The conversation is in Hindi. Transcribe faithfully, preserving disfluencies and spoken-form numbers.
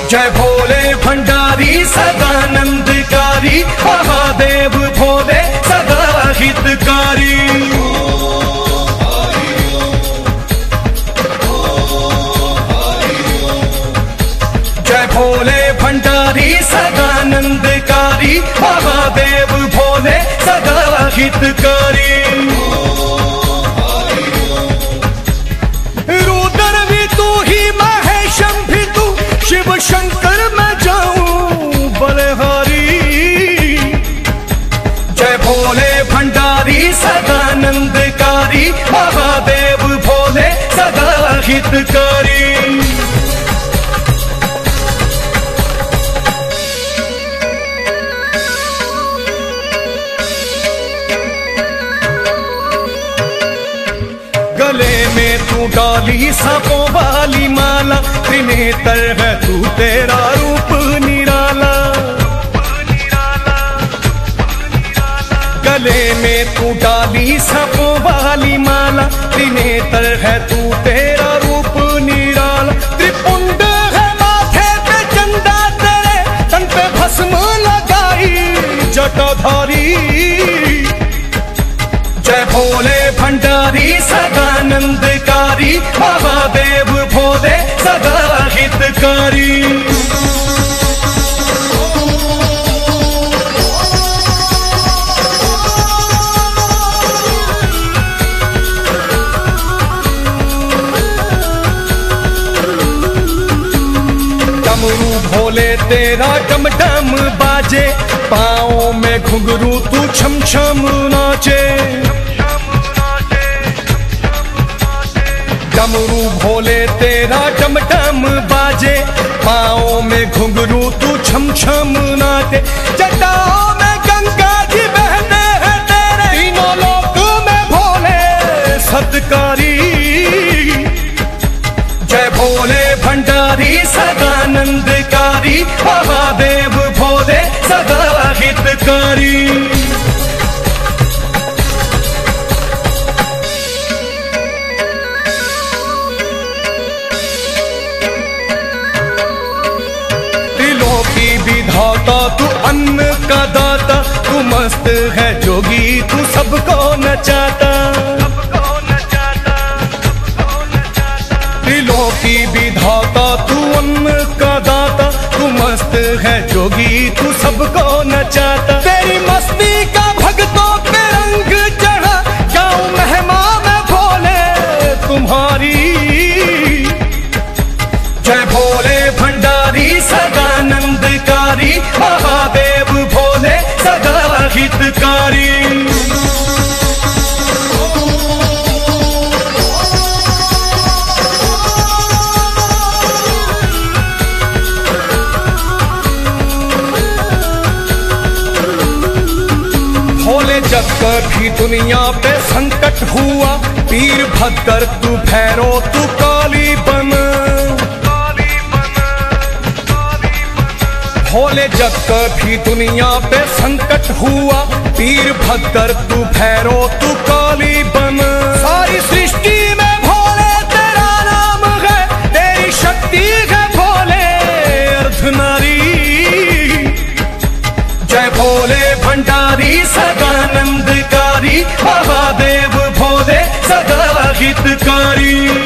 जय भोले भंडारी सदानंदकारी, महादेव भोले सदा हितकारी। जय भोले भंडारी सदानंदकारी, महादेव भोले सदा हितकारी। रुद्र भी तू ही, महेशम भी तू, शिव शंकर मैं जाऊं बलहारी। जय भोले भंडारी सदानंदकारी, महादेव भोले सदा हितकारी। गले में तू डाली सांपों वाली माला, त्रिनेत्र है तू तेरा रूप निराला। गले में तू डाली सांपों वाली माला, त्रिनेत्र है तू तेरा रूप निराला। त्रिपुंड है माथे पे चंदा तेरे, तन पे भस्म लगाई जटाधारी। जय भोले भंडारी सदानंदकारी, महादेव भोले सदा हितकारी। डमरू भोले तेरा डम डम बाजे, पाँव में घुंघरू तू छम छम नाचे। डमरू भोले तेरा डम डम बाजे, पाँव में घुंघरू तू छम छम नाचे। जटाओं में गंगा जी बहते हैं तेरे, तीनों लोक में भोले सत्कारी। जय भोले भंडारी सदानंदकारी, महादेव भोले सदा हितकारी। विधाता तू अन्न का दाता, तू मस्त है जोगी तू सबको नचाता। त्रिलोकी विधाता तू अन्न का दाता, तू मस्त है जोगी तू सबको नचाता। तेरी मस्ती का भक्तों पे रंग चढ़ा, गाँव महिमा में भोले तुम्हारी। जय भोले भंडारी सदानंदकारी, महादेव भोले सदा हितकारी। भोले जब कभी दुनिया पे संकट हुआ, पीर भद्र तू भैरो तू काली बन। भोले जब कभी दुनिया पे संकट हुआ, पीर भद्र तू भैरो तू काली बन। सारी सृष्टि में भोले तेरा नाम है, तेरी शक्ति है भोले अर्धनारी। जय भोले भंडारी सदानंदकारी, महादेव भोले सदा हितकारी।